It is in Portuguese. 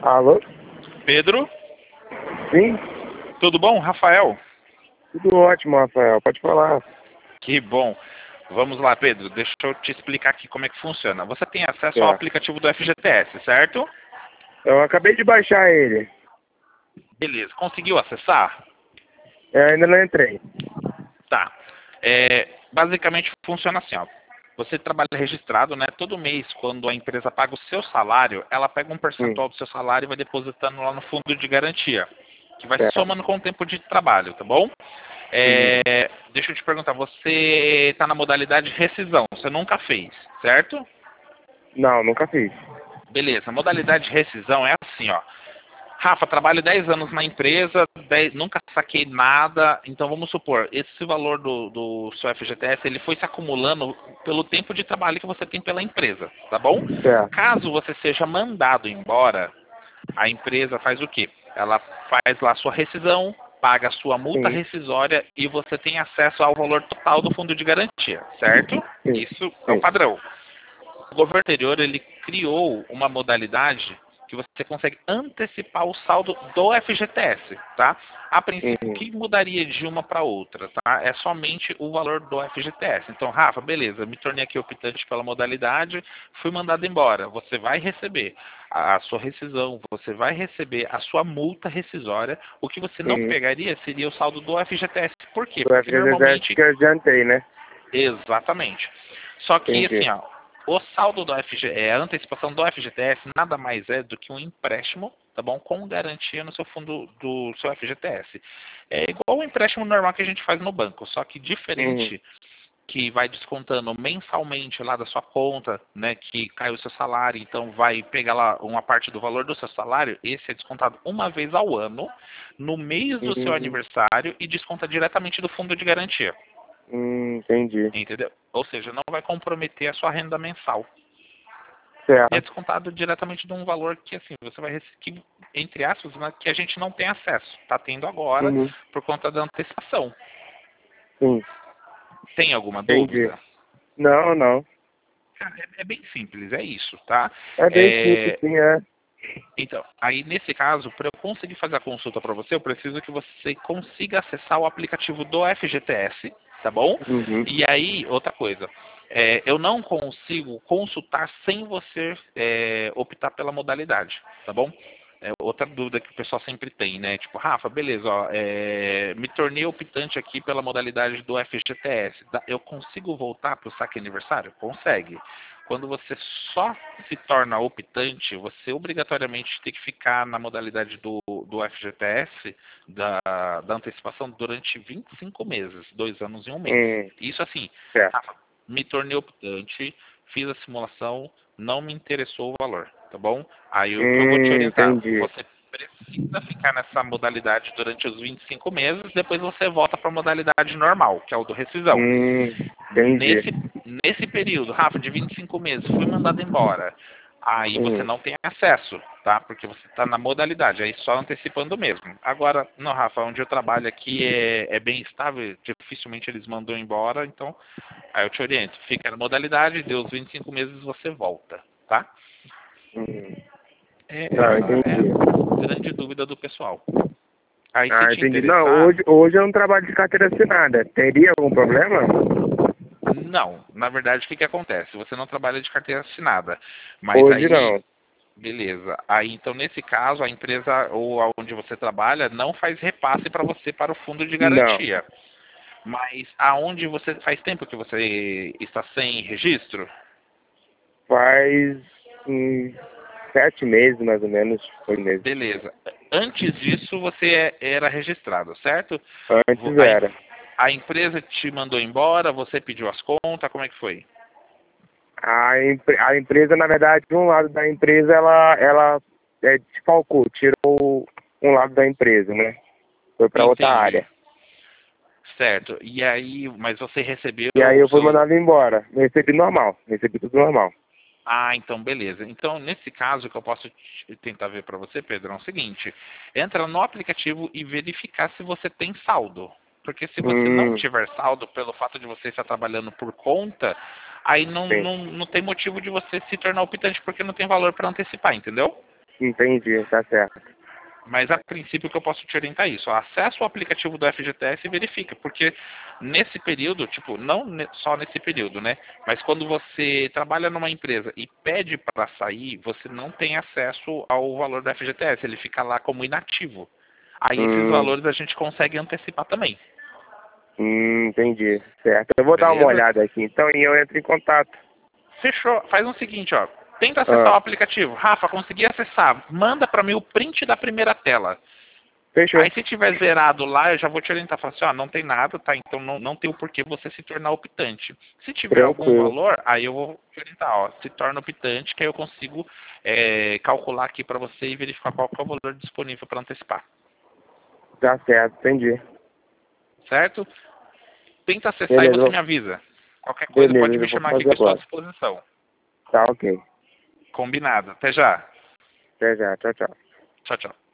Alô? Pedro, Sim? tudo bom? Rafael? Tudo ótimo, Rafael. Pode falar. Que bom. Vamos lá, Pedro. Deixa eu te explicar aqui como é que funciona. Você tem acesso ao Tá. aplicativo do FGTS, certo? Eu acabei de baixar ele. Beleza. Conseguiu acessar? Eu ainda não entrei. Tá. Basicamente funciona assim, ó. Você trabalha registrado, né? Todo mês, quando a empresa paga o seu salário, ela pega um Sim. percentual do seu salário e vai depositando lá no fundo de garantia, que vai se Certo. somando com o tempo de trabalho, tá bom? Uhum. Deixa eu te perguntar, você está na modalidade rescisão, você nunca fez, certo? Não, nunca fiz. Beleza, modalidade de rescisão é assim, ó. Rafa, trabalho 10 anos na empresa, nunca saquei nada, então vamos supor, esse valor do seu FGTS, ele foi se acumulando pelo tempo de trabalho que você tem pela empresa, tá bom? Certo. Caso você seja mandado embora, a empresa faz o quê? Ela faz lá a sua rescisão, paga a sua multa Sim. rescisória e você tem acesso ao valor total do fundo de garantia, certo? Sim. Isso é o Sim. padrão. O governo anterior, ele criou uma modalidade que você consegue antecipar o saldo do FGTS, tá? A princípio, o Uhum. que mudaria de uma para outra, tá? É somente o valor do FGTS. Então, Rafa, beleza, me tornei aqui optante pela modalidade, fui mandado embora. Você vai receber a sua rescisão, você vai receber a sua multa rescisória. O que você não Uhum. pegaria seria o saldo do FGTS. Por quê? Do Porque FGTS normalmente que eu adiantei, né? exatamente. Só que, assim, Entendi. ó, o saldo do a antecipação do FGTS nada mais é do que um empréstimo, tá bom? Com garantia no seu fundo do seu FGTS. É igual o empréstimo normal que a gente faz no banco, só que Uhum. diferente que vai descontando mensalmente lá da sua conta, né, que cai o seu salário, então vai pegar lá uma parte do valor do seu salário, esse é descontado uma vez ao ano, no mês do seu Uhum. aniversário e desconta diretamente do fundo de garantia. Entendi. Entendeu? Ou seja, não vai comprometer a sua renda mensal. E é Certo. descontado diretamente de um valor que, assim, você vai receber, entre aspas, né, que a gente não tem acesso. Está tendo agora Uhum. por conta da antecipação. Sim. Tem alguma Entendi. dúvida? Não, não. Cara, é bem simples, é isso, tá? É bem simples, É, sim, é. então, aí nesse caso, para eu conseguir fazer a consulta para você, eu preciso que você consiga acessar o aplicativo do FGTS, tá bom? Uhum. E aí, outra coisa, eu não consigo consultar sem você optar pela modalidade, tá bom? Outra dúvida que o pessoal sempre tem, né? Tipo, Rafa, beleza, ó, me tornei optante aqui pela modalidade do FGTS. Eu consigo voltar para o saque aniversário? Consegue. Quando você só se torna optante, você obrigatoriamente tem que ficar na modalidade do FGTS, da antecipação, durante 25 meses, 2 anos e um mês. Uhum. Isso assim, Certo. Rafa, me tornei optante, fiz a simulação, não me interessou o valor, tá bom? Aí o que eu vou te orientar, Entendi. você precisa ficar nessa modalidade durante os 25 meses, depois você volta para a modalidade normal, que é o do rescisão. Entendi. Nesse período, Rafa, de 25 meses, fui mandado embora. Aí você Uhum. não tem acesso, tá? Porque você está na modalidade, aí só antecipando mesmo. Agora, não, Rafa, onde eu trabalho aqui é bem estável, dificilmente eles mandam embora, então aí eu te oriento. Fica na modalidade, deu os 25 meses você volta, tá? Uhum. Não, Essa é entendi. a grande dúvida do pessoal. Aí se Ah, te entendi. Não, interessar, hoje eu não trabalho de carteira assinada. Teria algum problema? não. Na verdade, o que acontece? Você não trabalha de carteira assinada, mas Hoje aí não. beleza. Aí, então, nesse caso, a empresa ou aonde você trabalha não faz repasse para você para o fundo de Não. garantia. Mas aonde você faz tempo que você está sem registro? Faz 7 meses, mais ou menos. 8 meses. Beleza. Antes disso, você era registrado, certo? Antes A, era. a empresa te mandou embora, você pediu as contas, como é que foi? A empresa, na verdade, um lado da empresa, ela desfalcou, tirou um lado da empresa, né? Foi para outra Entendi. área. Certo. E aí, mas você recebeu E aí o eu fui seu. mandado embora. Recebi normal. Recebi tudo normal. Ah, então beleza. Então, nesse caso, o que eu posso tentar ver para você, Pedro, é o seguinte: entra no aplicativo e verificar se você tem saldo. Porque se você não Hum, tiver saldo, pelo fato de você estar trabalhando por conta, aí sim. não tem motivo de você se tornar optante porque não tem valor para antecipar, entendeu? Entendi, tá certo. Mas a princípio o que eu posso te orientar é isso. Acessa o aplicativo do FGTS e verifica, porque nesse período, tipo, não só nesse período, né? Mas quando você trabalha numa empresa e pede para sair, você não tem acesso ao valor do FGTS, ele fica lá como inativo. Aí esses Hum, valores a gente consegue antecipar também. entendi, certo. Eu vou dar uma Beleza? olhada aqui, então, e eu entro em contato. Fechou. Faz o seguinte, ó. Tenta acessar Ah, o aplicativo. Rafa, consegui acessar. Manda para mim o print da primeira tela. fechou. Aí se tiver zerado lá, eu já vou te orientar. Falar assim, ó, não tem nada, tá? Então não tem o porquê você se tornar optante. Se tiver algum Tranquilo. valor, aí eu vou te orientar, ó. Se torna optante, que aí eu consigo calcular aqui para você e verificar qual que é o valor disponível para antecipar. Tá certo, entendi. Certo? Tenta acessar e Beleza, você me avisa. Qualquer coisa pode beleza, me eu vou chamar aqui fazer que eu estou à agora. disposição. Tá ok. Combinado. Até já. Até já, tchau, tchau. Tchau, tchau.